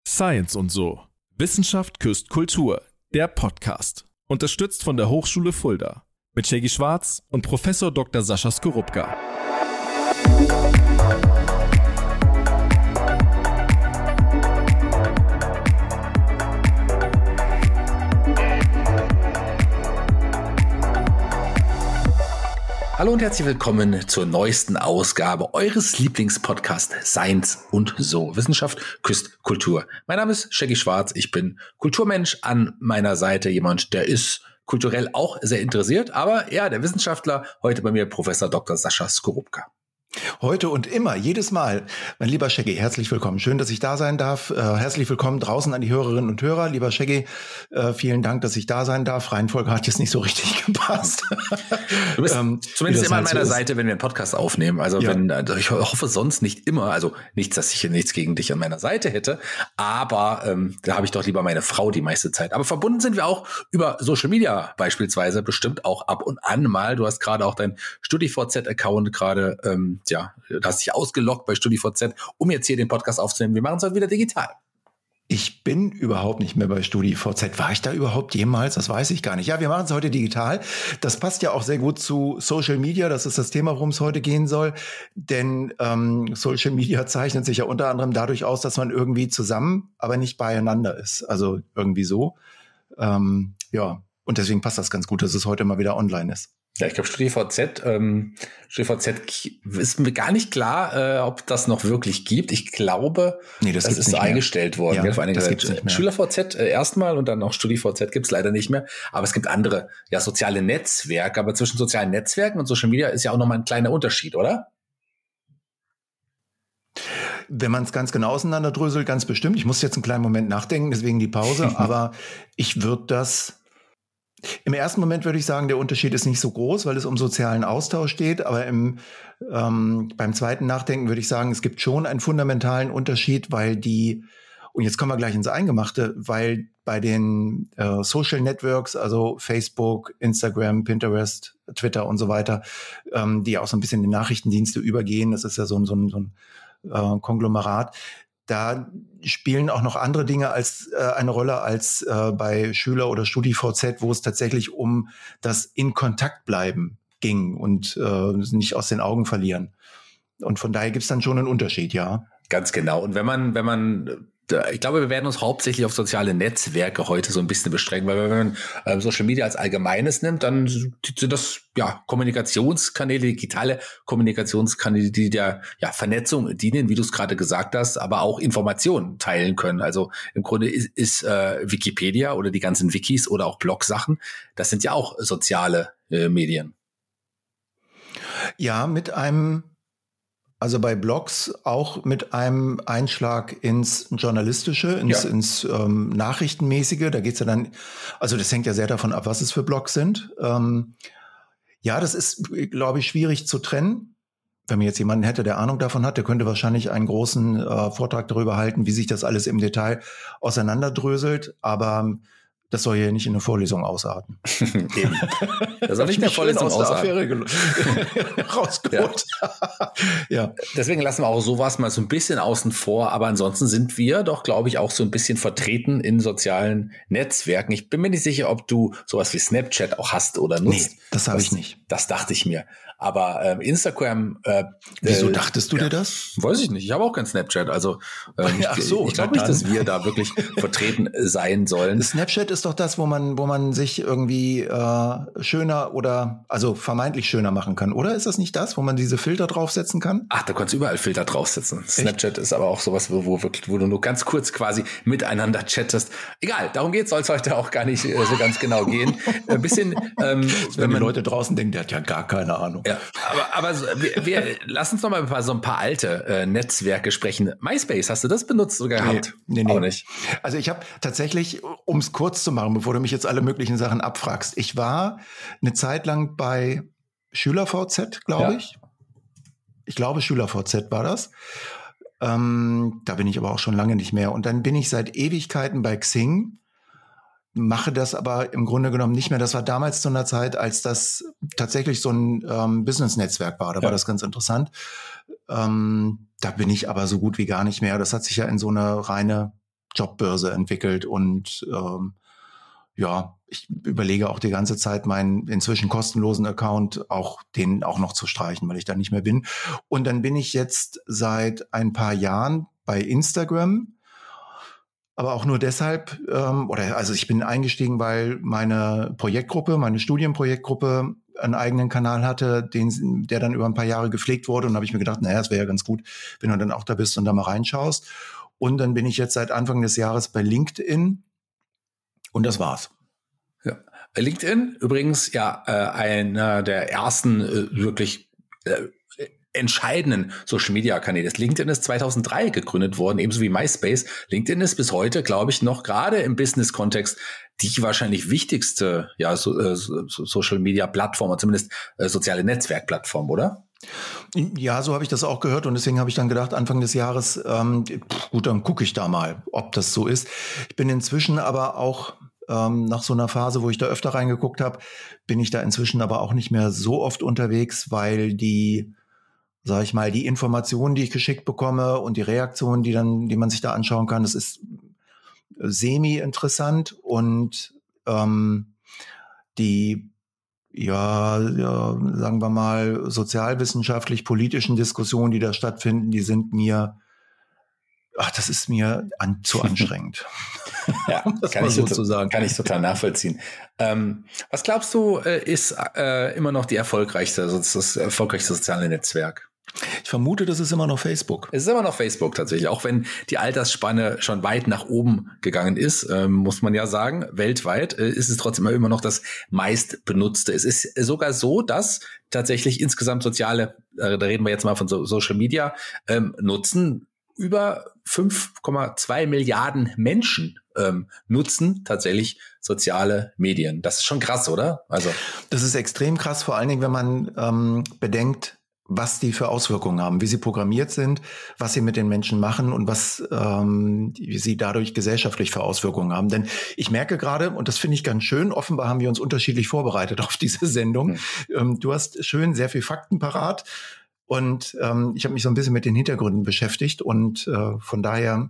Science und so. Wissenschaft küsst Kultur. Der Podcast. Unterstützt von der Hochschule Fulda. Mit Shaggy Schwarz und Professor Dr. Sascha Skorupka. Hallo und herzlich willkommen zur neuesten Ausgabe eures Lieblingspodcasts Science und so. Wissenschaft küsst Kultur. Mein Name ist Shaggy Schwarz, ich bin Kulturmensch, an meiner Seite jemand, der ist kulturell auch sehr interessiert, aber ja, der Wissenschaftler, heute bei mir Professor Dr. Sascha Skorupka. Heute und immer, jedes Mal. Mein lieber Shaggy, herzlich willkommen. Schön, dass ich da sein darf. Herzlich willkommen draußen an die Hörerinnen und Hörer. Lieber Shaggy, vielen Dank, dass ich da sein darf. Reihenfolge hat jetzt nicht so richtig gepasst. Du bist zumindest immer an meiner Seite, wenn wir einen Podcast aufnehmen. Also ich hoffe sonst nicht immer, also nichts, dass ich hier nichts gegen dich an meiner Seite hätte, aber da habe ich doch lieber meine Frau die meiste Zeit. Aber verbunden sind wir auch über Social Media beispielsweise, bestimmt auch ab und an mal. Du hast gerade auch dein StudiVZ-Account gerade du hast dich ausgeloggt bei StudiVZ, um jetzt hier den Podcast aufzunehmen. Wir machen es heute wieder digital. Ich bin überhaupt nicht mehr bei StudiVZ. War ich da überhaupt jemals? Das weiß ich gar nicht. Ja, wir machen es heute digital. Das passt ja auch sehr gut zu Social Media. Das ist das Thema, worum es heute gehen soll. Denn Social Media zeichnet sich ja unter anderem dadurch aus, dass man irgendwie zusammen, aber nicht beieinander ist. Also irgendwie so. Und deswegen passt das ganz gut, dass es heute mal wieder online ist. Ja, ich glaube, StudiVZ ist mir gar nicht klar, ob das noch wirklich gibt. Ich glaube, das ist eingestellt worden. Ja, das gibt's nicht mehr. SchülerVZ erstmal und dann auch StudiVZ gibt's leider nicht mehr. Aber es gibt andere, soziale Netzwerke. Aber zwischen sozialen Netzwerken und Social Media ist ja auch nochmal ein kleiner Unterschied, oder? Wenn man es ganz genau auseinanderdröselt, ganz bestimmt. Ich muss jetzt einen kleinen Moment nachdenken, deswegen die Pause. Aber ich würde das... Im ersten Moment würde ich sagen, der Unterschied ist nicht so groß, weil es um sozialen Austausch geht. Aber beim zweiten Nachdenken würde ich sagen, es gibt schon einen fundamentalen Unterschied, weil und jetzt kommen wir gleich ins Eingemachte, weil bei den Social Networks, also Facebook, Instagram, Pinterest, Twitter und so weiter, die ja auch so ein bisschen in Nachrichtendienste übergehen, das ist ja so ein Konglomerat, da spielen auch noch andere Dinge eine Rolle als bei Schüler oder StudiVZ, wo es tatsächlich um das in Kontakt bleiben ging und nicht aus den Augen verlieren. Und von daher gibt es dann schon einen Unterschied, ja. Ganz genau. Und wenn man ich glaube, wir werden uns hauptsächlich auf soziale Netzwerke heute so ein bisschen beschränken, weil wenn man Social Media als Allgemeines nimmt, dann sind das Kommunikationskanäle, digitale Kommunikationskanäle, die der Vernetzung dienen, wie du es gerade gesagt hast, aber auch Informationen teilen können. Also im Grunde ist Wikipedia oder die ganzen Wikis oder auch Blog-Sachen, das sind ja auch soziale Medien. Ja, also bei Blogs auch mit einem Einschlag ins Journalistische, ins Nachrichtenmäßige. Da geht's ja dann, also das hängt ja sehr davon ab, was es für Blogs sind. Das ist, glaube ich, schwierig zu trennen. Wenn man jetzt jemanden hätte, der Ahnung davon hat, der könnte wahrscheinlich einen großen Vortrag darüber halten, wie sich das alles im Detail auseinanderdröselt. Aber das soll hier nicht in eine Vorlesung ausarten. Eben. Das soll nicht in der Vorlesung ausarten. Rausgeholt. Ja. Deswegen lassen wir auch sowas mal so ein bisschen außen vor. Aber ansonsten sind wir doch, glaube ich, auch so ein bisschen vertreten in sozialen Netzwerken. Ich bin mir nicht sicher, ob du sowas wie Snapchat auch hast oder nutzt. Nee, das habe ich nicht. Das dachte ich mir. Aber Instagram... Wieso dachtest du dir das? Weiß ich nicht. Ich habe auch kein Snapchat. Also ich glaube nicht, dass wir da wirklich vertreten sein sollen. Snapchat ist doch das, wo man sich irgendwie schöner oder also vermeintlich schöner machen kann. Oder ist das nicht das, wo man diese Filter draufsetzen kann? Ach, da kannst du überall Filter draufsetzen. Echt? Snapchat ist aber auch sowas, wo du nur ganz kurz quasi miteinander chattest. Egal, darum soll es heute auch gar nicht so ganz genau gehen. Ein bisschen, wenn die Leute draußen denken, der hat ja gar keine Ahnung. Ja, aber wir lass uns noch mal über so ein paar alte Netzwerke sprechen. MySpace, hast du das benutzt sogar gehabt? Nee. Auch nicht. Also ich habe tatsächlich, um es kurz zu machen, bevor du mich jetzt alle möglichen Sachen abfragst, ich war eine Zeit lang bei SchülerVZ, glaube ich. Ich glaube, SchülerVZ war das. Da bin ich aber auch schon lange nicht mehr. Und dann bin ich seit Ewigkeiten bei Xing, mache das aber im Grunde genommen nicht mehr. Das war damals zu einer Zeit, als das tatsächlich so ein Business-Netzwerk war. Da war das ganz interessant. Da bin ich aber so gut wie gar nicht mehr. Das hat sich ja in so eine reine Jobbörse entwickelt und ja, ich überlege auch die ganze Zeit, meinen inzwischen kostenlosen Account den auch noch zu streichen, weil ich da nicht mehr bin. Und dann bin ich jetzt seit ein paar Jahren bei Instagram, aber auch nur deshalb, also ich bin eingestiegen, weil meine Studienprojektgruppe einen eigenen Kanal hatte, der dann über ein paar Jahre gepflegt wurde. Und da habe ich mir gedacht, naja, es wäre ja ganz gut, wenn du dann auch da bist und da mal reinschaust. Und dann bin ich jetzt seit Anfang des Jahres bei LinkedIn. Und das war's. Ja. LinkedIn übrigens einer der ersten wirklich entscheidenden Social-Media-Kanäle. LinkedIn ist 2003 gegründet worden, ebenso wie MySpace. LinkedIn ist bis heute, glaube ich, noch gerade im Business-Kontext die wahrscheinlich wichtigste Social-Media-Plattform, zumindest soziale Netzwerkplattform, oder? Ja, so habe ich das auch gehört und deswegen habe ich dann gedacht, Anfang des Jahres, gut, dann gucke ich da mal, ob das so ist. Ich bin inzwischen aber auch nach so einer Phase, wo ich da öfter reingeguckt habe, bin ich da inzwischen aber auch nicht mehr so oft unterwegs, weil die Informationen, die ich geschickt bekomme und die Reaktionen, die man sich da anschauen kann, das ist semi-interessant und die sagen wir mal, sozialwissenschaftlich-politischen Diskussionen, die da stattfinden, das ist mir zu anstrengend. Ja, kann ich total nachvollziehen. Was glaubst du, ist immer noch das erfolgreichste soziale Netzwerk? Ich vermute, das ist immer noch Facebook. Es ist immer noch Facebook tatsächlich, auch wenn die Altersspanne schon weit nach oben gegangen ist, muss man ja sagen, weltweit ist es trotzdem immer noch das meistbenutzte. Es ist sogar so, dass tatsächlich insgesamt da reden wir jetzt mal von Social Media, nutzen über 5,2 Milliarden Menschen nutzen tatsächlich soziale Medien. Das ist schon krass, oder? Also das ist extrem krass, vor allen Dingen, wenn man bedenkt, was die für Auswirkungen haben, wie sie programmiert sind, was sie mit den Menschen machen und wie sie dadurch gesellschaftlich für Auswirkungen haben. Denn ich merke gerade, und das finde ich ganz schön, offenbar haben wir uns unterschiedlich vorbereitet auf diese Sendung. Du hast schön sehr viel Fakten parat und ich habe mich so ein bisschen mit den Hintergründen beschäftigt und von daher,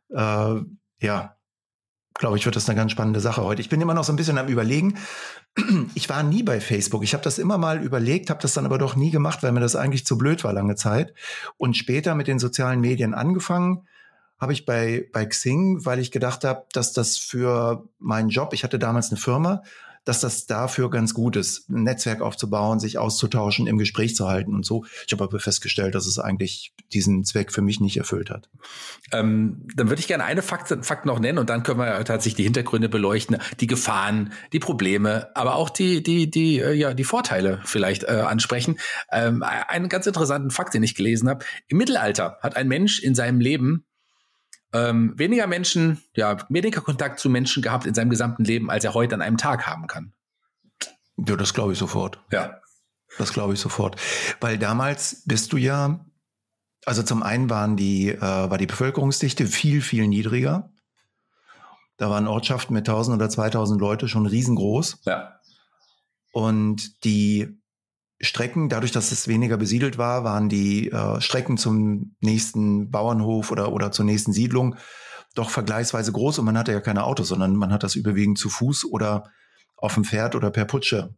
glaube ich, wird das eine ganz spannende Sache heute. Ich bin immer noch so ein bisschen am Überlegen. Ich war nie bei Facebook. Ich habe das immer mal überlegt, habe das dann aber doch nie gemacht, weil mir das eigentlich zu blöd war lange Zeit. Und später mit den sozialen Medien angefangen habe ich bei Xing, weil ich gedacht habe, dass das für meinen Job, ich hatte damals eine Firma, dass das dafür ganz gut ist, ein Netzwerk aufzubauen, sich auszutauschen, im Gespräch zu halten und so. Ich habe aber festgestellt, dass es eigentlich diesen Zweck für mich nicht erfüllt hat. Dann würde ich gerne eine Fakt noch nennen und dann können wir tatsächlich die Hintergründe beleuchten, die Gefahren, die Probleme, aber auch die Vorteile vielleicht ansprechen. Einen ganz interessanten Fakt, den ich gelesen habe. Im Mittelalter hat ein Mensch in seinem Leben weniger Kontakt zu Menschen gehabt in seinem gesamten Leben, als er heute an einem Tag haben kann. Ja, das glaube ich sofort. Ja. Das glaube ich sofort. Weil damals bist du ja, also zum einen war die Bevölkerungsdichte viel, viel niedriger. Da waren Ortschaften mit 1000 oder 2000 Leute schon riesengroß. Ja. Und die Strecken, dadurch, dass es weniger besiedelt war, waren die Strecken zum nächsten Bauernhof oder zur nächsten Siedlung doch vergleichsweise groß und man hatte ja keine Autos, sondern man hat das überwiegend zu Fuß oder auf dem Pferd oder per Kutsche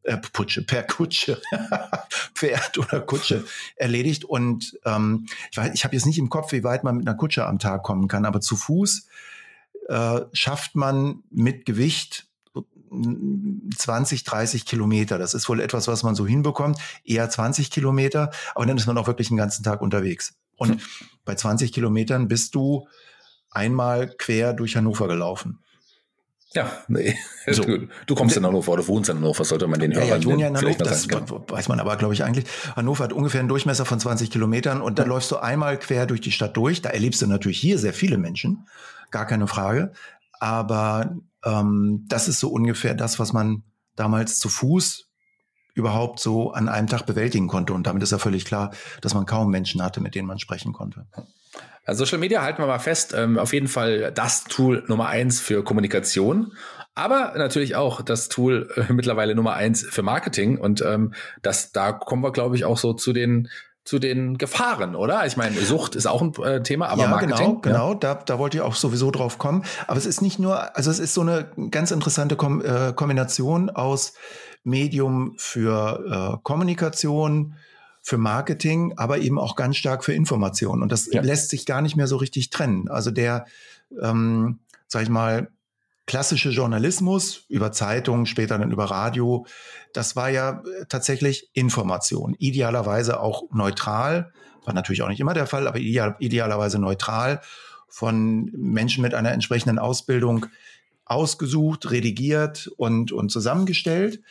Pferd oder Kutsche erledigt. Und ich habe jetzt nicht im Kopf, wie weit man mit einer Kutsche am Tag kommen kann, aber zu Fuß schafft man mit Gewicht 20, 30 Kilometer. Das ist wohl etwas, was man so hinbekommt. Eher 20 Kilometer, aber dann ist man auch wirklich den ganzen Tag unterwegs. Und bei 20 Kilometern bist du einmal quer durch Hannover gelaufen. Ja, nee. So. Du kommst in Hannover oder wohnst in Hannover, sollte man den hören. Ja, ich wohne ja in Hannover, das weiß man aber, glaube ich, eigentlich. Hannover hat ungefähr einen Durchmesser von 20 Kilometern und da läufst du einmal quer durch die Stadt durch. Da erlebst du natürlich hier sehr viele Menschen, gar keine Frage. Aber das ist so ungefähr das, was man damals zu Fuß überhaupt so an einem Tag bewältigen konnte. Und damit ist ja völlig klar, dass man kaum Menschen hatte, mit denen man sprechen konnte. Also Social Media halten wir mal fest, auf jeden Fall das Tool Nummer 1 für Kommunikation, aber natürlich auch das Tool mittlerweile Nummer 1 für Marketing. Und da kommen wir, glaube ich, auch so zu den zu den Gefahren, oder? Ich meine, Sucht ist auch ein Thema, aber ja, Marketing. Genau. Da wollte ich auch sowieso drauf kommen. Aber es ist nicht nur, also es ist so eine ganz interessante Kombination aus Medium für Kommunikation, für Marketing, aber eben auch ganz stark für Information. Und das lässt sich gar nicht mehr so richtig trennen. Also der, sag ich mal, klassische Journalismus über Zeitungen, später dann über Radio, das war ja tatsächlich Information. Idealerweise auch neutral, war natürlich auch nicht immer der Fall, aber idealerweise neutral, von Menschen mit einer entsprechenden Ausbildung ausgesucht, redigiert und zusammengestellt.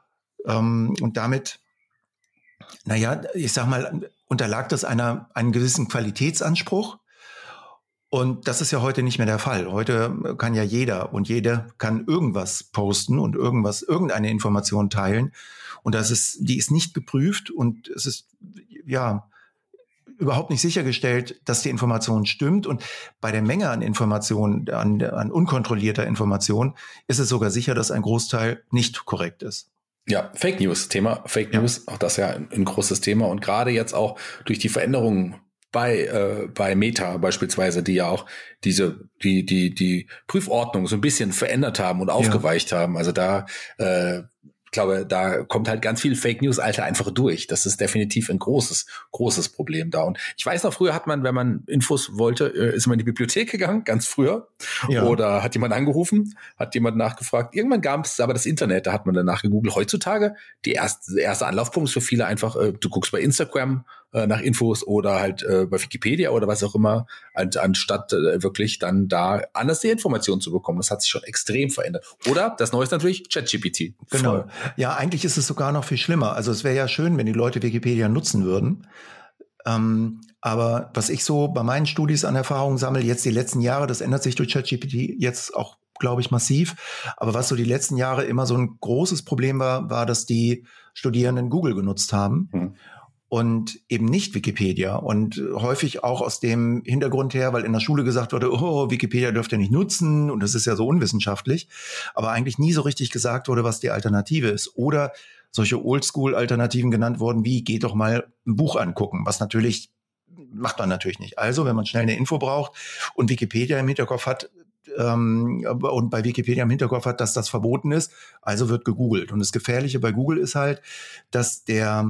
Und damit, ich sag mal, unterlag das einem gewissen Qualitätsanspruch. Und das ist ja heute nicht mehr der Fall. Heute kann ja jeder und jede kann irgendwas posten und irgendeine Information teilen. Und die ist nicht geprüft und es ist überhaupt nicht sichergestellt, dass die Information stimmt. Und bei der Menge an Informationen, an unkontrollierter Information, ist es sogar sicher, dass ein Großteil nicht korrekt ist. Ja, Fake News, auch das ja ein großes Thema. Und gerade jetzt auch durch die Veränderungen bei Meta beispielsweise, die ja auch die Prüfordnung so ein bisschen verändert haben und aufgeweicht haben. Also da, ich glaube, da kommt halt ganz viel Fake News, Alter, einfach durch. Das ist definitiv ein großes Problem da. Und ich weiß noch, früher hat man, wenn man Infos wollte, ist man in die Bibliothek gegangen, ganz früher. Ja. Oder hat jemand angerufen, hat jemand nachgefragt. Irgendwann gab es aber das Internet, da hat man danach gegoogelt. Heutzutage, der erste Anlaufpunkt ist für viele einfach, du guckst bei Instagram nach Infos oder halt bei Wikipedia oder was auch immer, anstatt wirklich dann da anders die Informationen zu bekommen. Das hat sich schon extrem verändert. Oder das Neueste natürlich, ChatGPT. Genau. Ja, eigentlich ist es sogar noch viel schlimmer. Also es wäre ja schön, wenn die Leute Wikipedia nutzen würden. Aber was ich so bei meinen Studis an Erfahrungen sammle, jetzt die letzten Jahre, das ändert sich durch ChatGPT jetzt auch, glaube ich, massiv. Aber was so die letzten Jahre immer so ein großes Problem war, dass die Studierenden Google genutzt haben. Mhm. Und eben nicht Wikipedia. Und häufig auch aus dem Hintergrund her, weil in der Schule gesagt wurde, Wikipedia dürft ihr nicht nutzen und das ist ja so unwissenschaftlich. Aber eigentlich nie so richtig gesagt wurde, was die Alternative ist. Oder solche Oldschool-Alternativen genannt wurden, wie geht doch mal ein Buch angucken, was natürlich, macht man natürlich nicht. Also, wenn man schnell eine Info braucht und Wikipedia im Hinterkopf hat, und bei Wikipedia im Hinterkopf hat, dass das verboten ist, also wird gegoogelt. Und das Gefährliche bei Google ist halt, dass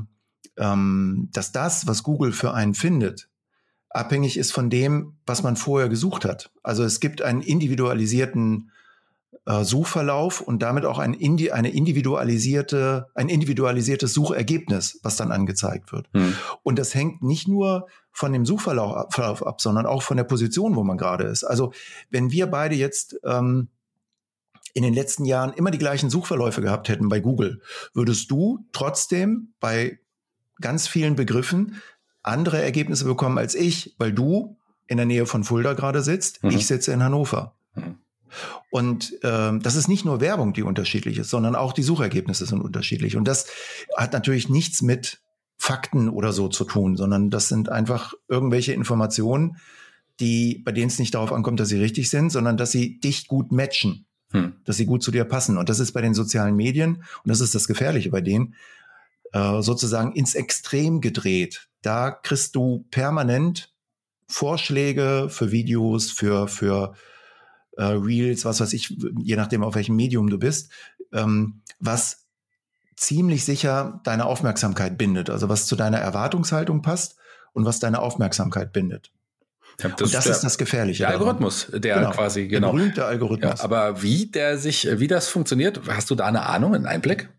das, was Google für einen findet, abhängig ist von dem, was man vorher gesucht hat. Also es gibt einen individualisierten Suchverlauf und damit auch ein individualisiertes Suchergebnis, was dann angezeigt wird. Und das hängt nicht nur von dem Suchverlauf ab, sondern auch von der Position, wo man gerade ist. Also wenn wir beide jetzt in den letzten Jahren immer die gleichen Suchverläufe gehabt hätten bei Google, würdest du trotzdem bei ganz vielen Begriffen andere Ergebnisse bekommen als ich, weil du in der Nähe von Fulda gerade sitzt, ich sitze in Hannover. Und das ist nicht nur Werbung, die unterschiedlich ist, sondern auch die Suchergebnisse sind unterschiedlich. Und das hat natürlich nichts mit Fakten oder so zu tun, sondern das sind einfach irgendwelche Informationen, bei denen es nicht darauf ankommt, dass sie richtig sind, sondern dass sie dich gut matchen, dass sie gut zu dir passen. Und das ist bei den sozialen Medien, und das ist das Gefährliche bei denen, sozusagen ins Extrem gedreht. Da kriegst du permanent Vorschläge für Videos, für Reels, was weiß ich, je nachdem, auf welchem Medium du bist, was ziemlich sicher deine Aufmerksamkeit bindet. Also was zu deiner Erwartungshaltung passt und was deine Aufmerksamkeit bindet. Ja, das ist das Gefährliche. Der Algorithmus, der berühmte Algorithmus. Ja, aber wie das funktioniert, hast du da eine Ahnung, einen Einblick?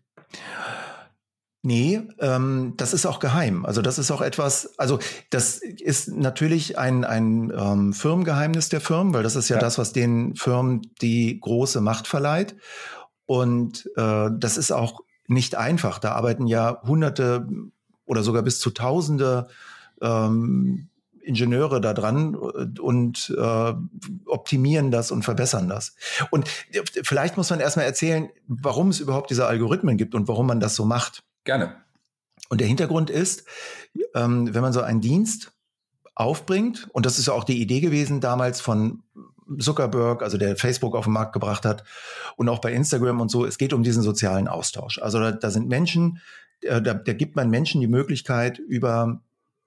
Nee, das ist auch geheim. Also das ist auch etwas, also das ist natürlich ein Firmengeheimnis der Firmen, weil das ist ja das, was den Firmen die große Macht verleiht. Und das ist auch nicht einfach. Da arbeiten ja Hunderte oder sogar bis zu Tausende Ingenieure da dran und optimieren das und verbessern das. Und vielleicht muss man erstmal erzählen, warum es überhaupt diese Algorithmen gibt und warum man das so macht. Gerne. Und der Hintergrund ist, wenn man so einen Dienst aufbringt, und das ist ja auch die Idee gewesen damals von Zuckerberg, also der Facebook auf den Markt gebracht hat, und auch bei Instagram und so, es geht um diesen sozialen Austausch. Also da sind Menschen, da gibt man Menschen die Möglichkeit, über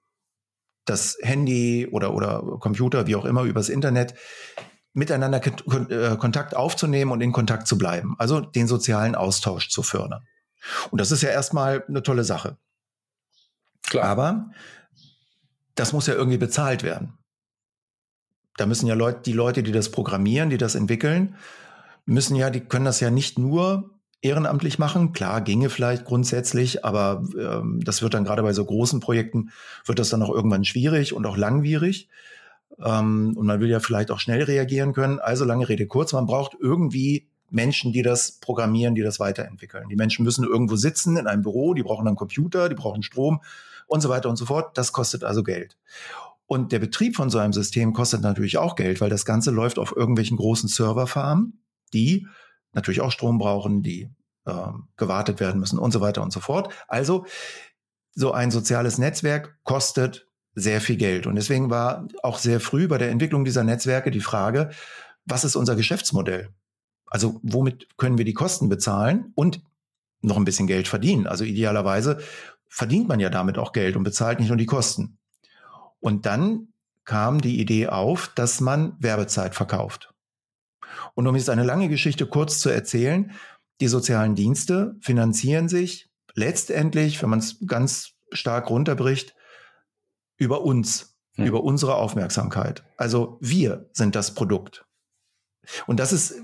das Handy oder Computer, wie auch immer, übers Internet miteinander Kontakt aufzunehmen und in Kontakt zu bleiben. Also den sozialen Austausch zu fördern. Und das ist ja erstmal eine tolle Sache. Klar. Aber das muss ja irgendwie bezahlt werden. Da müssen ja die Leute, die das programmieren, die das entwickeln, die können das ja nicht nur ehrenamtlich machen. Klar, ginge vielleicht grundsätzlich, aber das wird dann gerade bei so großen Projekten, wird das dann auch irgendwann schwierig und auch langwierig. Und man will ja vielleicht auch schnell reagieren können. Also lange Rede kurz, man braucht irgendwie Menschen, die das programmieren, die das weiterentwickeln. Die Menschen müssen irgendwo sitzen in einem Büro, die brauchen einen Computer, die brauchen Strom und so weiter und so fort. Das kostet also Geld. Und der Betrieb von so einem System kostet natürlich auch Geld, weil das Ganze läuft auf irgendwelchen großen Serverfarmen, die natürlich auch Strom brauchen, die gewartet werden müssen und so weiter und so fort. Also so ein soziales Netzwerk kostet sehr viel Geld. Und deswegen war auch sehr früh bei der Entwicklung dieser Netzwerke die Frage, was ist unser Geschäftsmodell? Also womit können wir die Kosten bezahlen und noch ein bisschen Geld verdienen? Also idealerweise verdient man ja damit auch Geld und bezahlt nicht nur die Kosten. Und dann kam die Idee auf, dass man Werbezeit verkauft. Und um jetzt eine lange Geschichte kurz zu erzählen, die sozialen Dienste finanzieren sich letztendlich, wenn man es ganz stark runterbricht, über uns, über unsere Aufmerksamkeit. Also wir sind das Produkt. Und das ist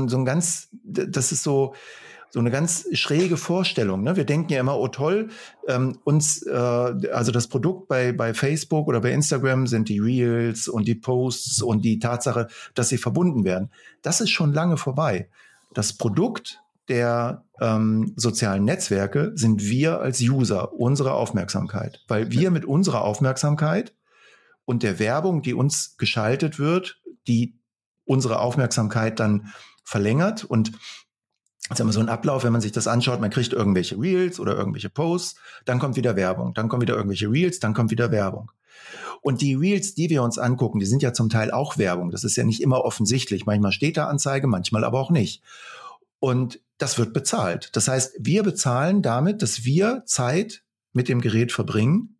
so eine ganz schräge Vorstellung. Ne? Wir denken ja immer, oh toll, also das Produkt bei Facebook oder bei Instagram sind die Reels und die Posts und die Tatsache, dass sie verbunden werden. Das ist schon lange vorbei. Das Produkt der sozialen Netzwerke sind wir als User, unsere Aufmerksamkeit. Weil wir mit unserer Aufmerksamkeit und der Werbung, die uns geschaltet wird, die unsere Aufmerksamkeit dann verlängert. Und jetzt haben wir so einen Ablauf, wenn man sich das anschaut, man kriegt irgendwelche Reels oder irgendwelche Posts, dann kommt wieder Werbung, dann kommen wieder irgendwelche Reels, dann kommt wieder Werbung. Und die Reels, die wir uns angucken, die sind ja zum Teil auch Werbung. Das ist ja nicht immer offensichtlich. Manchmal steht da Anzeige, manchmal aber auch nicht. Und das wird bezahlt. Das heißt, wir bezahlen damit, dass wir Zeit mit dem Gerät verbringen,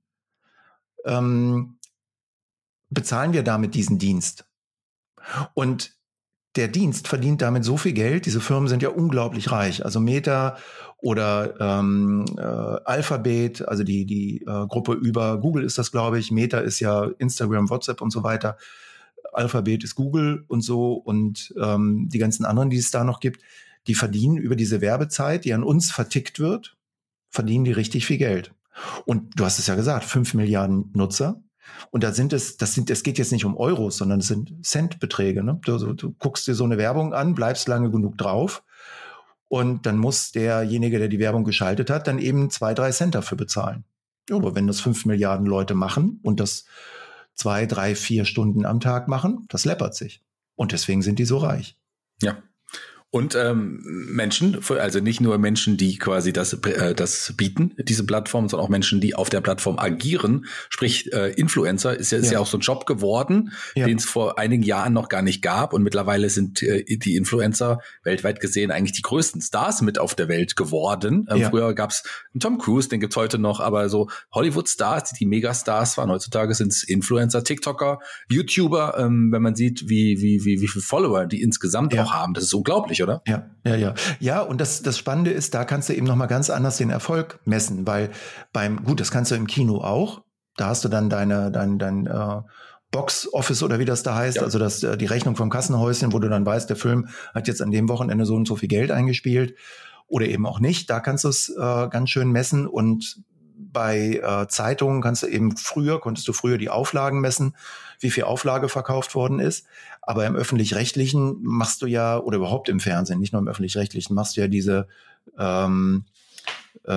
bezahlen wir damit diesen Dienst. Und der Dienst verdient damit so viel Geld. Diese Firmen sind ja unglaublich reich. Also Meta oder Alphabet, also die Gruppe über Google ist das, glaube ich. Meta ist ja Instagram, WhatsApp und so weiter. Alphabet ist Google und so. Und die ganzen anderen, die es da noch gibt, die verdienen über diese Werbezeit, die an uns vertickt wird, verdienen die richtig viel Geld. Und du hast es ja gesagt, 5 Milliarden Nutzer. Und es geht jetzt nicht um Euros, sondern es sind Centbeträge. Ne? Du guckst dir so eine Werbung an, bleibst lange genug drauf und dann muss derjenige, der die Werbung geschaltet hat, dann eben 2-3 Cent dafür bezahlen. Ja, aber wenn das 5 Milliarden Leute machen und das 2, 3, 4 Stunden am Tag machen, das läppert sich. Und deswegen sind die so reich. Ja. Und Menschen, also nicht nur Menschen, die quasi das bieten, diese Plattform, sondern auch Menschen, die auf der Plattform agieren. Sprich, Influencer ist ja auch so ein Job geworden, den es vor einigen Jahren noch gar nicht gab. Und mittlerweile sind die Influencer weltweit gesehen eigentlich die größten Stars mit auf der Welt geworden. Früher gab es einen Tom Cruise, den gibt's heute noch, aber so Hollywood-Stars, die Megastars waren, heutzutage sind es Influencer, TikToker, YouTuber. Wenn man sieht, wie viele Follower die insgesamt auch haben, das ist unglaublich, oder? Ja. Ja, und das Spannende ist, da kannst du eben noch mal ganz anders den Erfolg messen, weil das kannst du im Kino auch. Da hast du dann dein Box-Office oder wie das da heißt, also die Rechnung vom Kassenhäuschen, wo du dann weißt, der Film hat jetzt an dem Wochenende so und so viel Geld eingespielt oder eben auch nicht. Da kannst du es ganz schön messen. Und bei Zeitungen konntest du früher die Auflagen messen, wie viel Auflage verkauft worden ist. Aber im Öffentlich-Rechtlichen machst du ja, oder überhaupt im Fernsehen, nicht nur im Öffentlich-Rechtlichen, machst du ja diese wie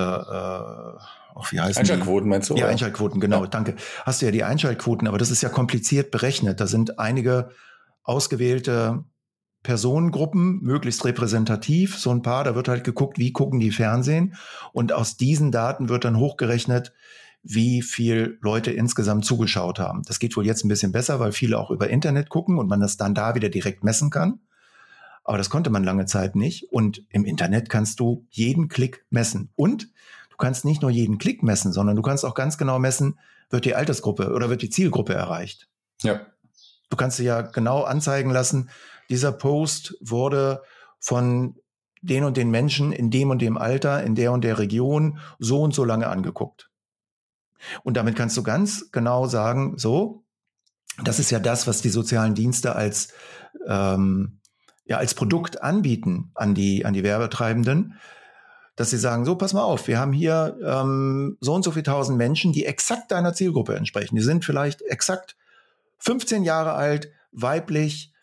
heißen Einschaltquoten, meinst du? Ja, Einschaltquoten, genau, danke. Hast du ja die Einschaltquoten, aber das ist ja kompliziert berechnet. Da sind einige ausgewählte Personengruppen, möglichst repräsentativ, so ein paar, da wird halt geguckt, wie gucken die Fernsehen. Und aus diesen Daten wird dann hochgerechnet, wie viel Leute insgesamt zugeschaut haben. Das geht wohl jetzt ein bisschen besser, weil viele auch über Internet gucken und man das dann da wieder direkt messen kann. Aber das konnte man lange Zeit nicht. Und im Internet kannst du jeden Klick messen. Und du kannst nicht nur jeden Klick messen, sondern du kannst auch ganz genau messen, wird die Altersgruppe oder wird die Zielgruppe erreicht. Ja. Du kannst dir ja genau anzeigen lassen, dieser Post wurde von den und den Menschen in dem und dem Alter, in der und der Region so und so lange angeguckt. Und damit kannst du ganz genau sagen, so, das ist ja das, was die sozialen Dienste als Produkt anbieten an die Werbetreibenden, dass sie sagen, so, pass mal auf, wir haben hier so und so viele tausend Menschen, die exakt deiner Zielgruppe entsprechen. Die sind vielleicht exakt 15 Jahre alt, weiblich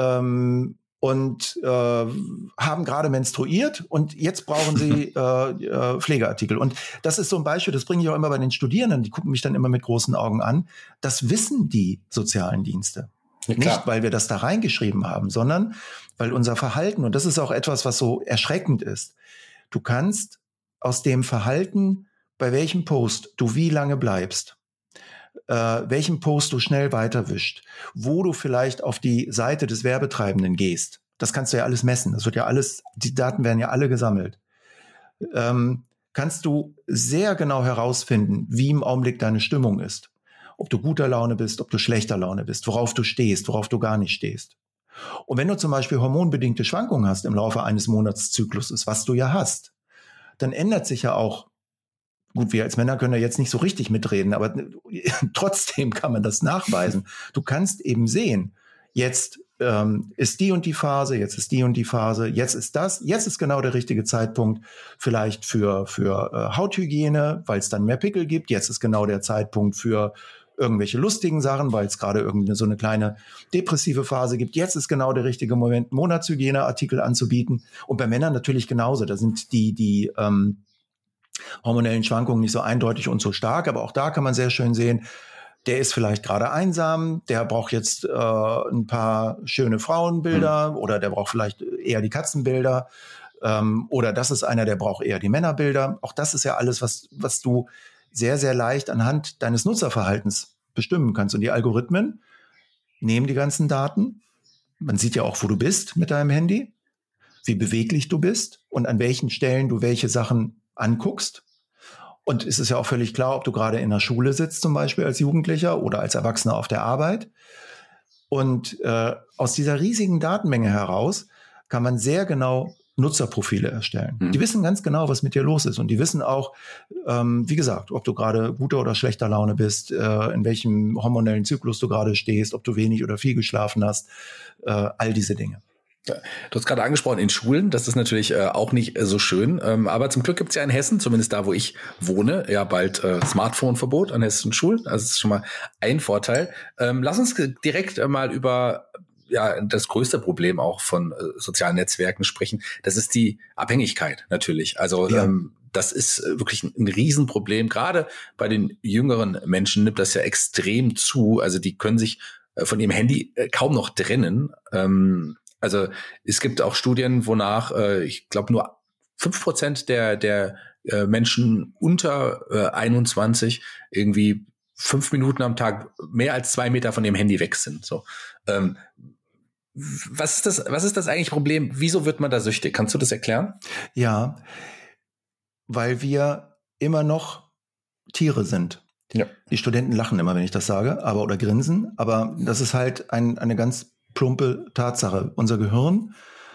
und haben gerade menstruiert und jetzt brauchen sie Pflegeartikel. Und das ist so ein Beispiel, das bringe ich auch immer bei den Studierenden, die gucken mich dann immer mit großen Augen an. Das wissen die sozialen Dienste. Ja, nicht, weil wir das da reingeschrieben haben, sondern weil unser Verhalten, und das ist auch etwas, was so erschreckend ist, du kannst aus dem Verhalten, bei welchem Post du wie lange bleibst, welchen Post du schnell weiterwischt, wo du vielleicht auf die Seite des Werbetreibenden gehst. Das kannst du ja alles messen. Das wird ja alles, die Daten werden ja alle gesammelt. Kannst du sehr genau herausfinden, wie im Augenblick deine Stimmung ist. Ob du guter Laune bist, ob du schlechter Laune bist, worauf du stehst, worauf du gar nicht stehst. Und wenn du zum Beispiel hormonbedingte Schwankungen hast im Laufe eines Monatszykluses, was du ja hast, dann ändert sich ja auch. Gut, wir als Männer können da jetzt nicht so richtig mitreden, aber trotzdem kann man das nachweisen. Du kannst eben sehen, jetzt ist die und die Phase, jetzt ist die und die Phase, jetzt ist das, jetzt ist genau der richtige Zeitpunkt vielleicht für Hauthygiene, weil es dann mehr Pickel gibt, jetzt ist genau der Zeitpunkt für irgendwelche lustigen Sachen, weil es gerade so eine kleine depressive Phase gibt. Jetzt ist genau der richtige Moment, Monatshygieneartikel anzubieten. Und bei Männern natürlich genauso. Da sind die hormonellen Schwankungen nicht so eindeutig und so stark, aber auch da kann man sehr schön sehen, der ist vielleicht gerade einsam, der braucht jetzt ein paar schöne Frauenbilder oder der braucht vielleicht eher die Katzenbilder oder das ist einer, der braucht eher die Männerbilder. Auch das ist ja alles, was du sehr, sehr leicht anhand deines Nutzerverhaltens bestimmen kannst. Und die Algorithmen nehmen die ganzen Daten. Man sieht ja auch, wo du bist mit deinem Handy, wie beweglich du bist und an welchen Stellen du welche Sachen anguckst. Und es ist ja auch völlig klar, ob du gerade in der Schule sitzt, zum Beispiel als Jugendlicher oder als Erwachsener auf der Arbeit. Und aus dieser riesigen Datenmenge heraus kann man sehr genau Nutzerprofile erstellen. Die wissen ganz genau, was mit dir los ist. Und die wissen auch, wie gesagt, ob du gerade guter oder schlechter Laune bist, in welchem hormonellen Zyklus du gerade stehst, ob du wenig oder viel geschlafen hast, all diese Dinge. Du hast gerade angesprochen, in Schulen, das ist natürlich auch nicht so schön, aber zum Glück gibt es ja in Hessen, zumindest da, wo ich wohne, ja bald Smartphone-Verbot an hessischen Schulen, also das ist schon mal ein Vorteil. Lass uns direkt mal über das größte Problem auch von sozialen Netzwerken sprechen, das ist die Abhängigkeit natürlich, also das ist wirklich ein Riesenproblem, gerade bei den jüngeren Menschen nimmt das ja extrem zu, also die können sich von ihrem Handy kaum noch trennen, also es gibt auch Studien, wonach ich glaube nur 5% der Menschen unter 21 irgendwie 5 Minuten am Tag mehr als 2 Meter von dem Handy weg sind. So, was ist das eigentlich Problem? Wieso wird man da süchtig? Kannst du das erklären? Ja, weil wir immer noch Tiere sind. Ja. Die Studenten lachen immer, wenn ich das sage, oder grinsen. Aber das ist halt eine ganz plumpe Tatsache. Unser Gehirn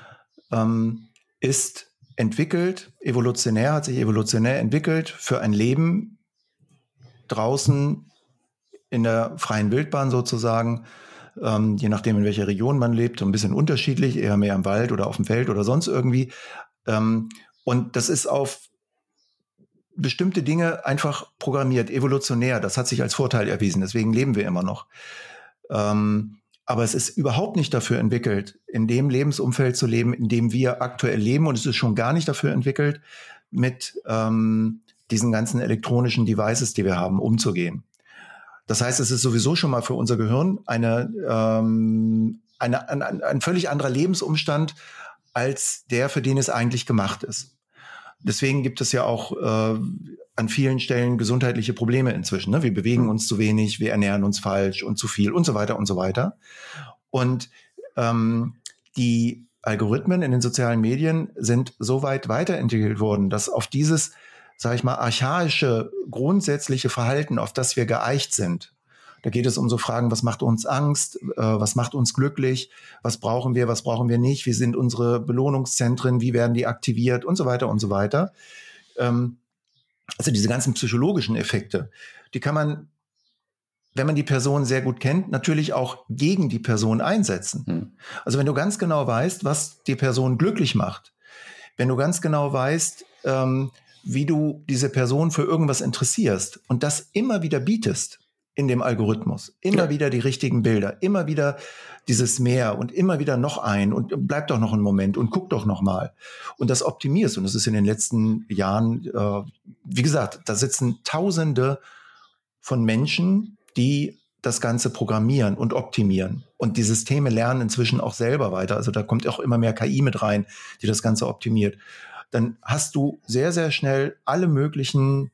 ist entwickelt, hat sich evolutionär entwickelt für ein Leben draußen in der freien Wildbahn sozusagen, je nachdem, in welcher Region man lebt, so ein bisschen unterschiedlich, eher mehr im Wald oder auf dem Feld oder sonst irgendwie. Und das ist auf bestimmte Dinge einfach programmiert, evolutionär. Das hat sich als Vorteil erwiesen, deswegen leben wir immer noch. Aber es ist überhaupt nicht dafür entwickelt, in dem Lebensumfeld zu leben, in dem wir aktuell leben. Und es ist schon gar nicht dafür entwickelt, mit diesen ganzen elektronischen Devices, die wir haben, umzugehen. Das heißt, es ist sowieso schon mal für unser Gehirn ein völlig anderer Lebensumstand als der, für den es eigentlich gemacht ist. Deswegen gibt es ja auch an vielen Stellen gesundheitliche Probleme inzwischen. Ne? Wir bewegen uns zu wenig, wir ernähren uns falsch und zu viel und so weiter und so weiter. Und die Algorithmen in den sozialen Medien sind so weit weiterentwickelt worden, dass auf dieses sage ich mal, archaische, grundsätzliche Verhalten, auf das wir geeicht sind. Da geht es um so Fragen, was macht uns Angst, was macht uns glücklich, was brauchen wir nicht, wie sind unsere Belohnungszentren, wie werden die aktiviert und so weiter und so weiter. Also diese ganzen psychologischen Effekte, die kann man, wenn man die Person sehr gut kennt, natürlich auch gegen die Person einsetzen. Also wenn du ganz genau weißt, was die Person glücklich macht, wenn du ganz genau weißt, wie du diese Person für irgendwas interessierst und das immer wieder bietest in dem Algorithmus, immer wieder die richtigen Bilder, immer wieder dieses Mehr und immer wieder noch ein und bleib doch noch einen Moment und guck doch noch mal und das optimierst. Und das ist in den letzten Jahren, wie gesagt, da sitzen Tausende von Menschen, die das Ganze programmieren und optimieren. Und die Systeme lernen inzwischen auch selber weiter. Also da kommt auch immer mehr KI mit rein, die das Ganze optimiert. Dann hast du sehr, sehr schnell alle möglichen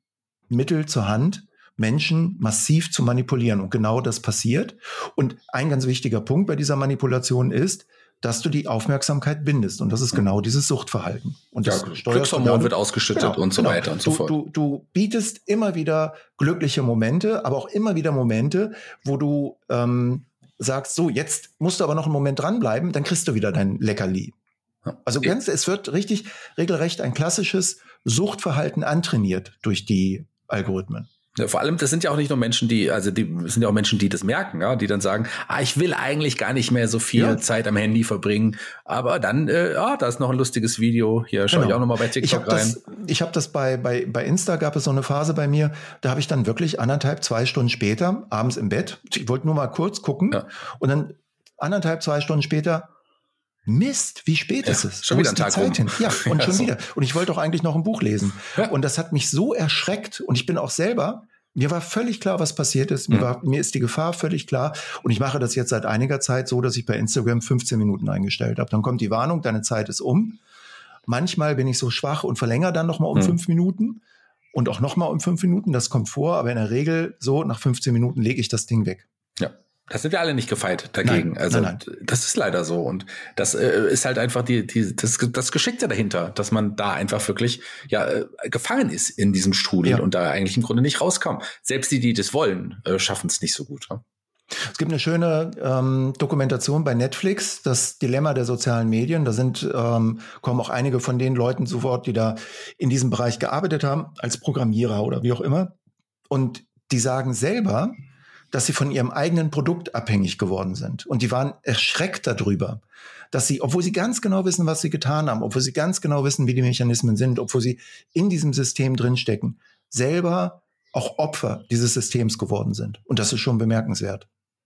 Mittel zur Hand, Menschen massiv zu manipulieren. Und genau das passiert. Und ein ganz wichtiger Punkt bei dieser Manipulation ist, dass du die Aufmerksamkeit bindest. Und das ist genau dieses Suchtverhalten. Und das Glückshormon wird ausgeschüttet und so weiter und so fort. Du bietest immer wieder glückliche Momente, aber auch immer wieder Momente, wo du sagst, so, jetzt musst du aber noch einen Moment dranbleiben, dann kriegst du wieder dein Leckerli. Also es wird regelrecht ein klassisches Suchtverhalten antrainiert durch die Algorithmen. Ja, vor allem, das sind ja auch nicht nur Menschen, die sind ja auch Menschen, die das merken, ja, die dann sagen, ich will eigentlich gar nicht mehr so viel Zeit am Handy verbringen, aber dann, da ist noch ein lustiges Video, hier schaue ich auch noch mal bei TikTok rein. Ich habe das bei Insta, gab es so eine Phase bei mir, da habe ich dann wirklich 2 Stunden später, abends im Bett, ich wollte nur mal kurz gucken und dann 2 Stunden später, Mist, wie spät ist es? Schon wieder ein Tag rum. Ja, und schon wieder. Und ich wollte auch eigentlich noch ein Buch lesen. Ja. Und das hat mich so erschreckt. Und ich bin auch selber, mir war völlig klar, was passiert ist. Mir ist die Gefahr völlig klar. Und ich mache das jetzt seit einiger Zeit so, dass ich bei Instagram 15 Minuten eingestellt habe. Dann kommt die Warnung, deine Zeit ist um. Manchmal bin ich so schwach und verlängere dann noch mal um 5 Minuten. Und auch noch mal um 5 Minuten. Das kommt vor. Aber in der Regel so, nach 15 Minuten lege ich das Ding weg. Ja. Das sind wir alle nicht gefeit dagegen. Nein. Das ist leider so. Und das ist halt einfach das Geschickte dahinter, dass man da einfach wirklich gefangen ist in diesem Strudel und da eigentlich im Grunde nicht rauskommt. Selbst die das wollen, schaffen es nicht so gut. Ja? Es gibt eine schöne Dokumentation bei Netflix, das Dilemma der sozialen Medien. Da kommen auch einige von den Leuten sofort, die da in diesem Bereich gearbeitet haben, als Programmierer oder wie auch immer. Und die sagen selber, dass sie von ihrem eigenen Produkt abhängig geworden sind. Und die waren erschreckt darüber, dass sie, obwohl sie ganz genau wissen, was sie getan haben, obwohl sie ganz genau wissen, wie die Mechanismen sind, obwohl sie in diesem System drinstecken, selber auch Opfer dieses Systems geworden sind. Und das ist schon bemerkenswert.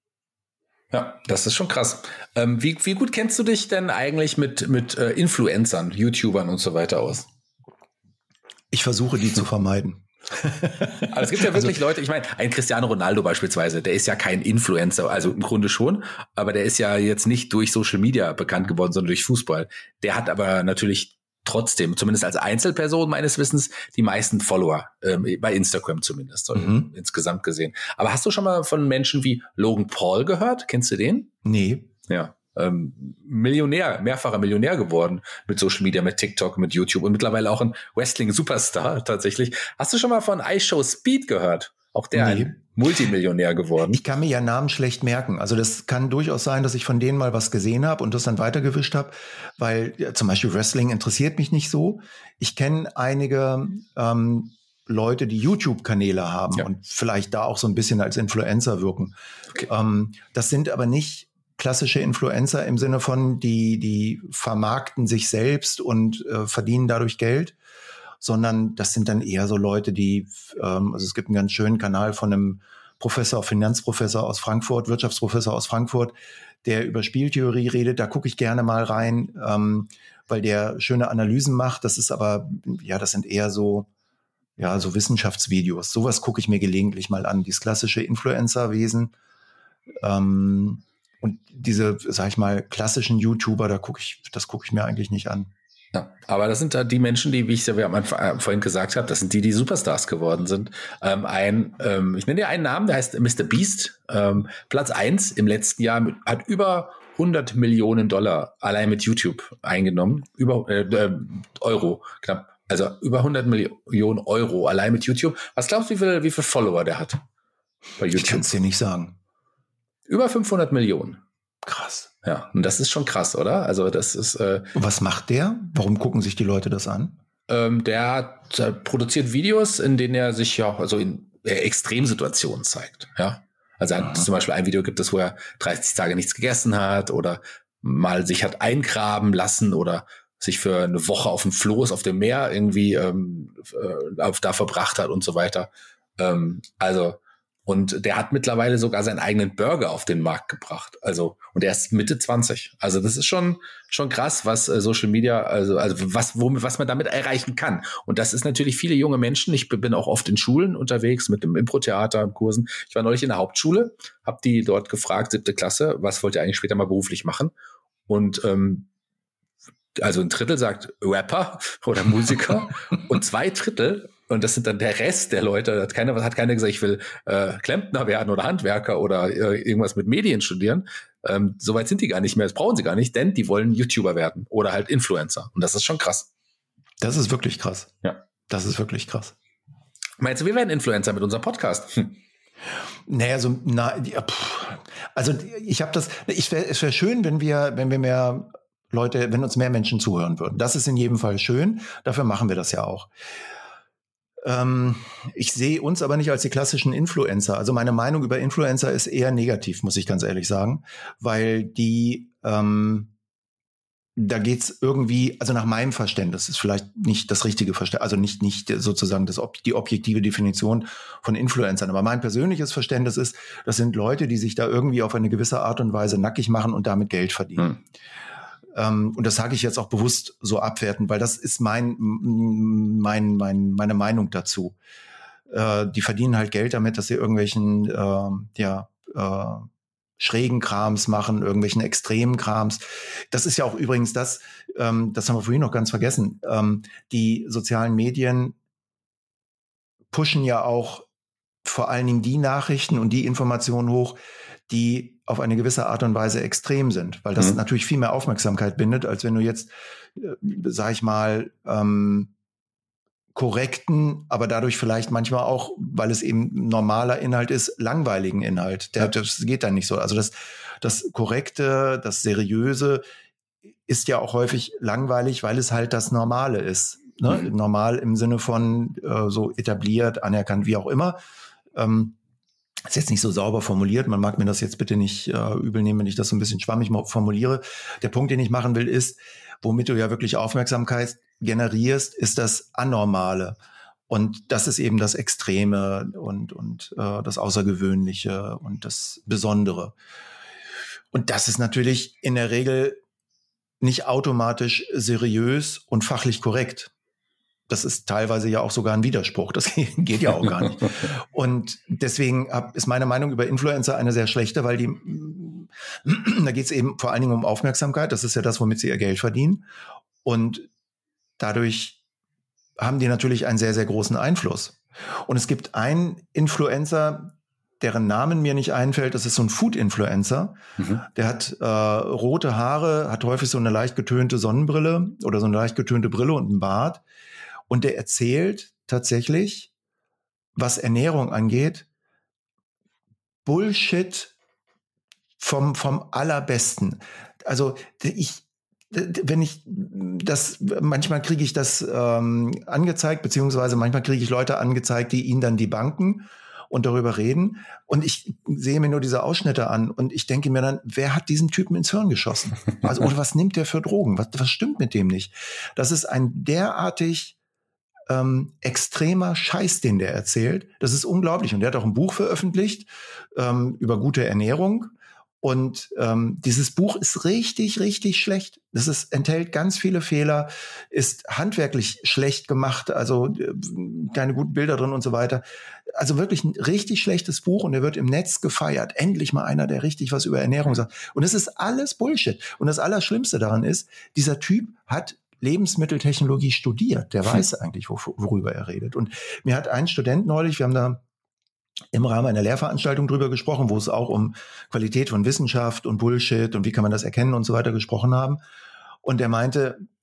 Ja, das ist schon krass. Wie gut kennst du dich denn eigentlich mit Influencern, YouTubern und so weiter aus? Ich versuche, die zu vermeiden. Aber es gibt ja wirklich Leute, ich meine, ein Cristiano Ronaldo beispielsweise, der ist ja kein Influencer, also im Grunde schon, aber der ist ja jetzt nicht durch Social Media bekannt geworden, sondern durch Fußball. Der hat aber natürlich trotzdem, zumindest als Einzelperson meines Wissens, die meisten Follower, bei Instagram zumindest, insgesamt gesehen. Aber hast du schon mal von Menschen wie Logan Paul gehört? Kennst du den? Nee. Ja. Mehrfacher Millionär geworden mit Social Media, mit TikTok, mit YouTube und mittlerweile auch ein Wrestling-Superstar tatsächlich. Hast du schon mal von iShowSpeed gehört? Auch der ein Multimillionär geworden. Ich kann mir ja Namen schlecht merken. Also das kann durchaus sein, dass ich von denen mal was gesehen habe und das dann weitergewischt habe, weil zum Beispiel Wrestling interessiert mich nicht so. Ich kenne einige Leute, die YouTube-Kanäle haben und vielleicht da auch so ein bisschen als Influencer wirken. Okay. Das sind aber nicht klassische Influencer im Sinne von, die vermarkten sich selbst und verdienen dadurch Geld, sondern das sind dann eher so Leute, die, also es gibt einen ganz schönen Kanal von einem Finanzprofessor aus Frankfurt, Wirtschaftsprofessor aus Frankfurt, der über Spieltheorie redet. Da gucke ich gerne mal rein, weil der schöne Analysen macht. Das ist aber, das sind eher so Wissenschaftsvideos. Sowas gucke ich mir gelegentlich mal an. Dieses klassische Influencer-Wesen. Und diese, sag ich mal, klassischen YouTuber, das gucke ich mir eigentlich nicht an. Ja, aber das sind da die Menschen, die, wie ich es ja am Anfang vorhin gesagt habe, das sind die Superstars geworden sind. Ich nenne dir einen Namen, der heißt Mr. Beast. Platz 1 im letzten Jahr hat über $100 Millionen allein mit YouTube eingenommen. Euro, knapp Also über 100 Millionen Euro allein mit YouTube. Was glaubst du, wie viel Follower der hat bei YouTube? Ich kann es dir nicht sagen. Über 500 Millionen. Krass. Ja, und das ist schon krass, oder? Also das ist. Was macht der? Warum gucken sich die Leute das an? Der produziert Videos, in denen er sich ja also in Extremsituationen zeigt. Ja, also er hat zum Beispiel ein Video gibt es, wo er 30 Tage nichts gegessen hat oder mal sich hat eingraben lassen oder sich für eine Woche auf dem Floß auf dem Meer irgendwie da verbracht hat und so weiter. Und der hat mittlerweile sogar seinen eigenen Burger auf den Markt gebracht. Also, und er ist Mitte 20. Also, das ist schon krass, was Social Media, also was man damit erreichen kann. Und das ist natürlich viele junge Menschen. Ich bin auch oft in Schulen unterwegs mit dem Impro-Theater und Kursen. Ich war neulich in der Hauptschule, habe die dort gefragt, 7. Klasse, was wollt ihr eigentlich später mal beruflich machen? Und also 1/3 sagt Rapper oder Musiker und 2/3, und das sind dann der Rest der Leute, hat keiner gesagt, ich will Klempner werden oder Handwerker oder irgendwas mit Medien studieren. Soweit sind die gar nicht mehr, das brauchen sie gar nicht, denn die wollen YouTuber werden oder halt Influencer. Und das ist schon krass. Das ist wirklich krass. Ja. Das ist wirklich krass. Meinst du, wir werden Influencer mit unserem Podcast? Naja, also ich habe das, es wäre schön, wenn wir mehr Leute, wenn uns mehr Menschen zuhören würden. Das ist in jedem Fall schön. Dafür machen wir das ja auch. Ich sehe uns aber nicht als die klassischen Influencer. Also meine Meinung über Influencer ist eher negativ, muss ich ganz ehrlich sagen, weil die, da geht's irgendwie, also nach meinem Verständnis ist vielleicht nicht das richtige Verständnis, also nicht sozusagen die objektive Definition von Influencern. Aber mein persönliches Verständnis ist, das sind Leute, die sich da irgendwie auf eine gewisse Art und Weise nackig machen und damit Geld verdienen. Und das sage ich jetzt auch bewusst so abwertend, weil das ist meine Meinung dazu. Die verdienen halt Geld damit, dass sie irgendwelchen schrägen Krams machen, irgendwelchen extremen Krams. Das ist ja auch übrigens das haben wir vorhin noch ganz vergessen. Die sozialen Medien pushen ja auch vor allen Dingen die Nachrichten und die Informationen hoch, die auf eine gewisse Art und Weise extrem sind, weil das natürlich viel mehr Aufmerksamkeit bindet, als wenn du jetzt, sag ich mal, korrekten, aber dadurch vielleicht manchmal auch, weil es eben normaler Inhalt ist, langweiligen Inhalt. Das geht dann nicht so. Also das Korrekte, das Seriöse ist ja auch häufig langweilig, weil es halt das Normale ist. Ne? Normal im Sinne von so etabliert, anerkannt, wie auch immer. Ist jetzt nicht so sauber formuliert. Man mag mir das jetzt bitte nicht übel nehmen, wenn ich das so ein bisschen schwammig formuliere. Der Punkt, den ich machen will, ist, womit du ja wirklich Aufmerksamkeit generierst, ist das Anormale. Und das ist eben das Extreme und das Außergewöhnliche und das Besondere. Und das ist natürlich in der Regel nicht automatisch seriös und fachlich korrekt. Das ist teilweise ja auch sogar ein Widerspruch. Das geht ja auch gar nicht. Und deswegen ist meine Meinung über Influencer eine sehr schlechte, weil da geht es eben vor allen Dingen um Aufmerksamkeit. Das ist ja das, womit sie ihr Geld verdienen. Und dadurch haben die natürlich einen sehr, sehr großen Einfluss. Und es gibt einen Influencer, deren Namen mir nicht einfällt. Das ist so ein Food-Influencer. Der hat rote Haare, hat häufig so eine leicht getönte Sonnenbrille oder so eine leicht getönte Brille und einen Bart. Und der erzählt tatsächlich, was Ernährung angeht, Bullshit vom Allerbesten. Also manchmal kriege ich das angezeigt, beziehungsweise manchmal kriege ich Leute angezeigt, die ihn dann debunken und darüber reden. Und ich sehe mir nur diese Ausschnitte an und ich denke mir dann, wer hat diesen Typen ins Hirn geschossen? Also, oder was nimmt der für Drogen? Was stimmt mit dem nicht? Das ist ein derartig extremer Scheiß, den der erzählt. Das ist unglaublich. Und der hat auch ein Buch veröffentlicht über gute Ernährung. Und dieses Buch ist richtig, richtig schlecht. Enthält ganz viele Fehler, ist handwerklich schlecht gemacht, also keine guten Bilder drin und so weiter. Also wirklich ein richtig schlechtes Buch und er wird im Netz gefeiert. Endlich mal einer, der richtig was über Ernährung sagt. Und es ist alles Bullshit. Und das Allerschlimmste daran ist, dieser Typ hat Lebensmitteltechnologie studiert. Der weiß eigentlich, worüber er redet. Und mir hat ein Student neulich, wir haben da im Rahmen einer Lehrveranstaltung drüber gesprochen, wo es auch um Qualität von Wissenschaft und Bullshit und wie kann man das erkennen und so weiter gesprochen haben. Und er meinte,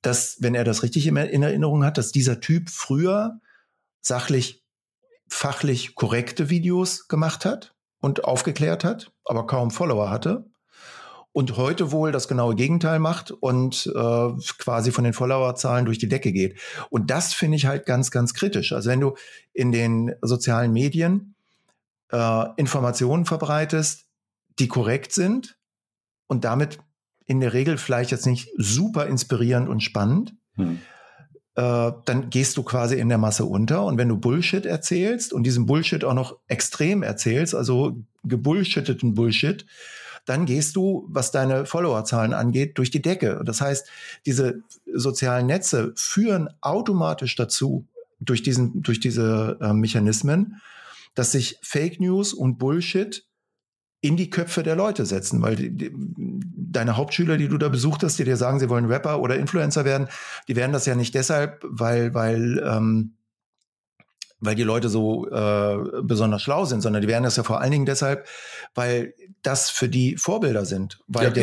dass, wenn er das richtig in Erinnerung hat, dass dieser Typ früher sachlich, fachlich korrekte Videos gemacht hat und aufgeklärt hat, aber kaum Follower hatte. Und heute wohl das genaue Gegenteil macht und quasi von den Followerzahlen durch die Decke geht. Und das finde ich halt ganz, ganz kritisch. Also wenn du in den sozialen Medien Informationen verbreitest, die korrekt sind und damit in der Regel vielleicht jetzt nicht super inspirierend und spannend, dann gehst du quasi in der Masse unter. Und wenn du Bullshit erzählst und diesen Bullshit auch noch extrem erzählst, also gebullshitteten Bullshit, dann gehst du, was deine Followerzahlen angeht, durch die Decke. Das heißt, diese sozialen Netze führen automatisch dazu, durch diese Mechanismen, dass sich Fake News und Bullshit in die Köpfe der Leute setzen, weil deine Hauptschüler, die du da besucht hast, die dir sagen, sie wollen Rapper oder Influencer werden, die werden das ja nicht deshalb, weil die Leute so besonders schlau sind, sondern die werden das ja vor allen Dingen deshalb, weil das für die Vorbilder sind. Weil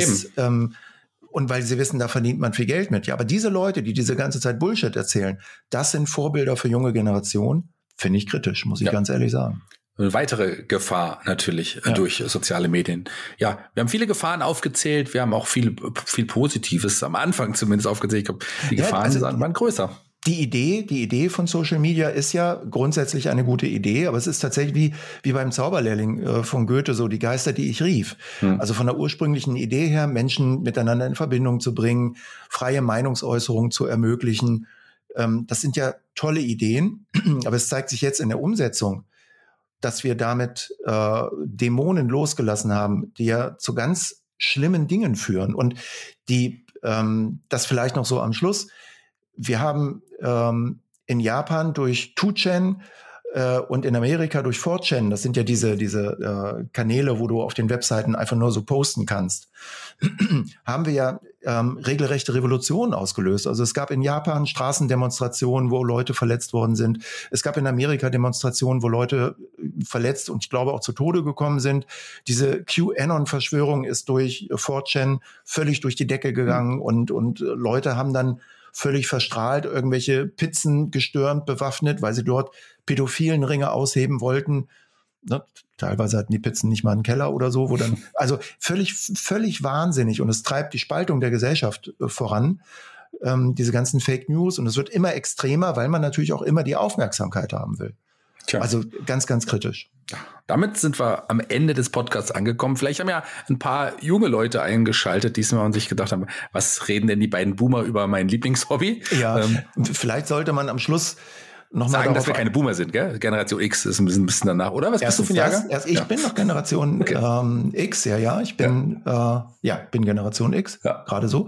und weil sie wissen, da verdient man viel Geld mit. Ja, aber diese Leute, die diese ganze Zeit Bullshit erzählen, das sind Vorbilder für junge Generationen. Finde ich kritisch, muss ich ganz ehrlich sagen. Eine weitere Gefahr natürlich durch soziale Medien. Ja, wir haben viele Gefahren aufgezählt. Wir haben auch viel Positives am Anfang zumindest aufgezählt. Ich glaube, die Gefahren waren größer. Die Idee von Social Media ist ja grundsätzlich eine gute Idee, aber es ist tatsächlich wie beim Zauberlehrling von Goethe, so die Geister, die ich rief. Also von der ursprünglichen Idee her, Menschen miteinander in Verbindung zu bringen, freie Meinungsäußerung zu ermöglichen. Das sind ja tolle Ideen, aber es zeigt sich jetzt in der Umsetzung, dass wir damit Dämonen losgelassen haben, die ja zu ganz schlimmen Dingen führen. Und das vielleicht noch so am Schluss. Wir haben in Japan durch 2chan und in Amerika durch 4chan, das sind ja diese Kanäle, wo du auf den Webseiten einfach nur so posten kannst, haben wir ja regelrechte Revolutionen ausgelöst. Also es gab in Japan Straßendemonstrationen, wo Leute verletzt worden sind. Es gab in Amerika Demonstrationen, wo Leute verletzt und ich glaube auch zu Tode gekommen sind. Diese QAnon-Verschwörung ist durch 4chan völlig durch die Decke gegangen und Leute haben dann völlig verstrahlt irgendwelche Pizzen gestürmt, bewaffnet, weil sie dort pädophilen Ringe ausheben wollten. Ne? Teilweise hatten die Pizzen nicht mal einen Keller oder so, wo dann, also völlig wahnsinnig und es treibt die Spaltung der Gesellschaft voran, diese ganzen Fake News und es wird immer extremer, weil man natürlich auch immer die Aufmerksamkeit haben will. Tja. Also ganz, ganz kritisch. Damit sind wir am Ende des Podcasts angekommen. Vielleicht haben ja ein paar junge Leute eingeschaltet diesmal und sich gedacht haben, was reden denn die beiden Boomer über mein Lieblingshobby? Ja, vielleicht sollte man am Schluss nochmal sagen, dass wir keine Boomer sind, gell? Generation X ist ein bisschen danach, oder? Was bist du für ein Jahrgang? Ich bin noch Generation X, ja. Ich bin bin Generation X, gerade so.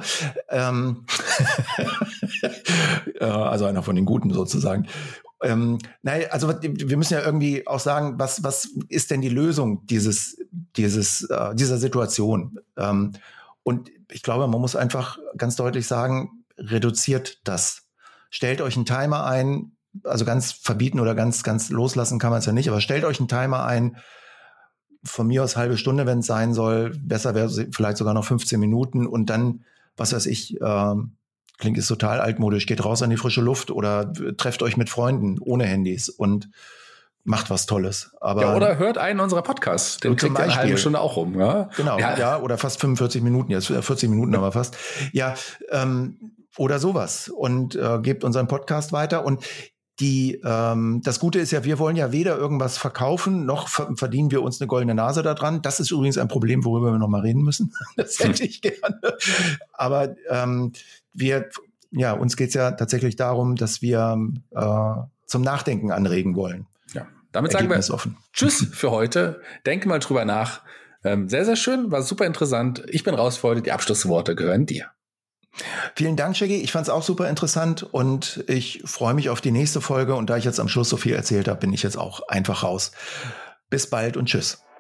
Also einer von den Guten sozusagen. Also wir müssen ja irgendwie auch sagen, was ist denn die Lösung dieser Situation? Und ich glaube, man muss einfach ganz deutlich sagen, reduziert das. Stellt euch einen Timer ein, also ganz verbieten oder ganz loslassen kann man es ja nicht, aber stellt euch einen Timer ein, von mir aus halbe Stunde, wenn es sein soll, besser wäre vielleicht sogar noch 15 Minuten und dann, was weiß ich, klingt ist total altmodisch, geht raus an die frische Luft oder trefft euch mit Freunden ohne Handys und macht was Tolles. Aber oder hört einen unserer Podcasts, den kriegt ihr eine halbe Stunde auch rum. Ja? Genau, oder fast 45 Minuten, jetzt 40 Minuten aber fast. Ja, oder sowas und gebt unseren Podcast weiter und das Gute ist ja, wir wollen ja weder irgendwas verkaufen, noch verdienen wir uns eine goldene Nase daran. Das ist übrigens ein Problem, worüber wir noch mal reden müssen. Das hätte ich gerne. Aber uns geht's ja tatsächlich darum, dass wir zum Nachdenken anregen wollen. Ja, damit sagen wir Tschüss für heute. Denke mal drüber nach. Sehr, sehr schön, war super interessant. Ich bin raus für heute. Die Abschlussworte gehören dir. Vielen Dank, Shaggy. Ich fand es auch super interessant und ich freue mich auf die nächste Folge. Und da ich jetzt am Schluss so viel erzählt habe, bin ich jetzt auch einfach raus. Bis bald und tschüss.